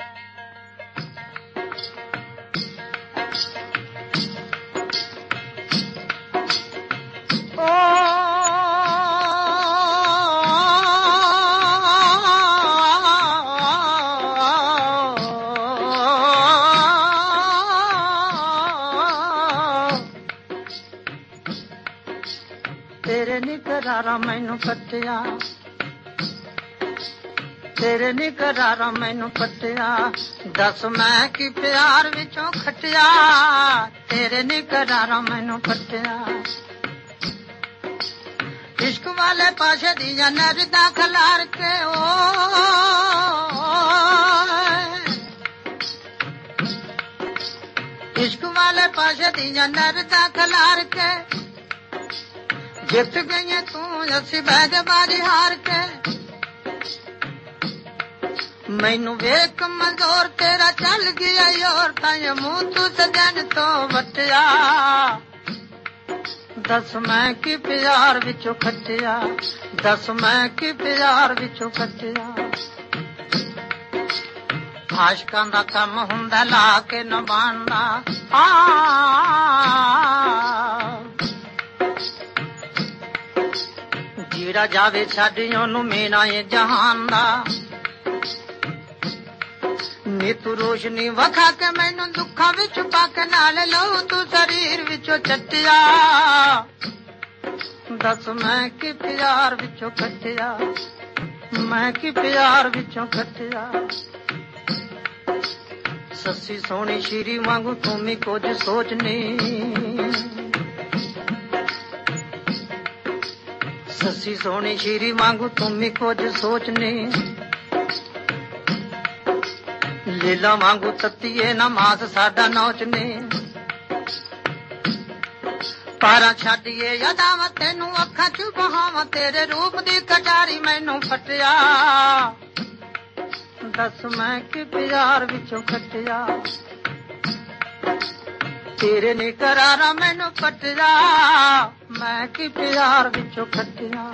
तेरे नी करारा मैनू पट्टिया, तेरे नी करारा मैनू पट्टिया, दस मैं की प्यार विचों खटिया, तेरे नी करारा मैनू पट्टिया। इश्क वाले पाशे दिया नरदा खलार के ओ इश्क वाले पाशे दिया नरदा खलार के, जित गई तू असी बैग बाजी हार के, मैनू वेख मजोर तेरा चल गया योर ताई मुंह तू सजन तो वटिया, दस मैं की प्यार विचों खटिया, दस मैं की प्यार विचों खटिया। आशकां दा कम हुंदा ला के न बांदा, जीड़ा जावे छड्ड ओनू मीना ए जहान दा, नी तू रोशनी वखा के मैनू दुखा विच पाके नाल लहू तू शरीर विचों चटिया, दस मैं की प्यार विचों खटिया, मैं की प्यार विचों खटिया। सस्सी सोहनी श्री वांगू तू भी कुछ सोचनी, सस्सी सोहनी श्री वांगू तू भी कुछ सोचनी, लीला वांगू तत्तीए नमाज साडा नौचनी, पारा छड्डिए यादां तेनू अखां च बहावां, तेरे रूप दी कटारी मैनू फटिया, दस मैं की प्यार विचों खटिया, तेरे नी करारा मैनू पटिया, मैं की प्यार विचों खटिया।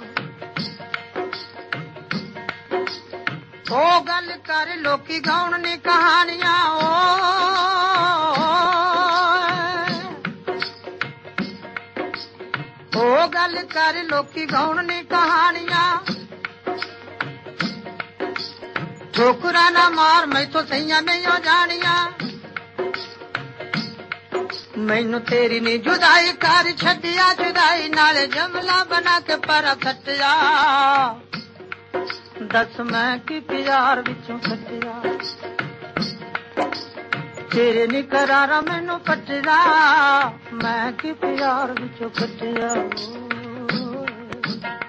ओ गल कर लोकी गाउण नी कहानियां, ओ गल कर लोकी गाउण नी कहानियां, ठोकरा ना मार मैथों सही नहीं हो जानिया, मैनू तेरी नी जुदाई कर छड्डिया, जुदाई नाले जमला बना के पर खटिया, दस मैं की प्यार विचों खटिया, तेरे नी करारा मैनू पटिया, मैं की प्यार विचों खटिया।